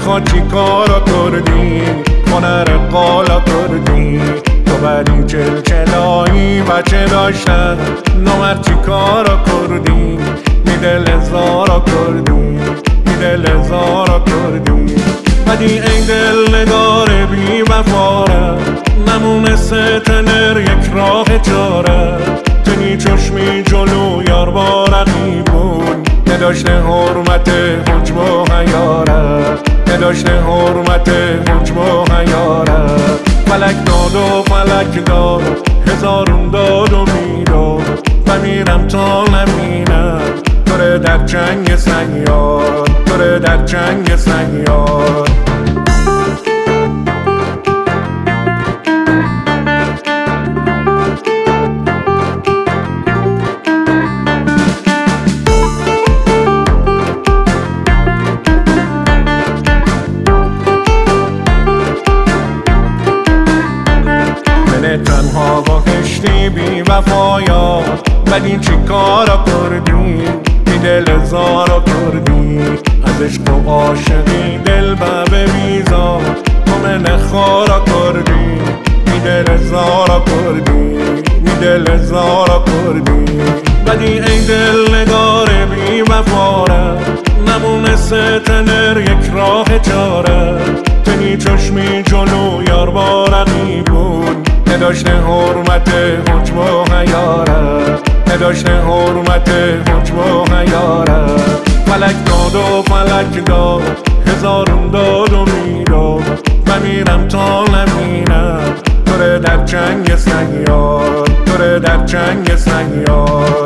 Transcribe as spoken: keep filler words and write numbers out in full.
نخواد چی کارا کردی هنر قالا کردی تو بری چل چلایی بچه داشتن نامرد چی کارا کردی می دل زارا کردی می دل زارا کردی بدی ای دل نگار بی وفاره نمونسته تنر یک راه چاره تنی چشمی جلو یار با رقیبون نداشته حرمت حجب و حیاره نداشته حرمت حجب و حیاره فلک داد و فلک داد هزارون داد و میداد و میرم تا نبینم توره در جنگ سیاد توره در جنگ سیاد تنها با کشتی بی وفایات بدین چی کارا کردی بی دل زارا کردی از عشق و عاشقی دل به بیزار تو من خارا کردی بی دل زارا کردی بی دل زارا کردی بدی ای دل نگار بی وفاره نمونسته تنر یک راه چاره تنی چشمی جلو یار با رقیبون نداشته حرمت حجب و حیاره نداشته حرمت حجب و حیاره فلک داد و فلک داد هزارون داد و میداد و میرم تا نبینم توره در جنگ سیاد توره در جنگ سیاد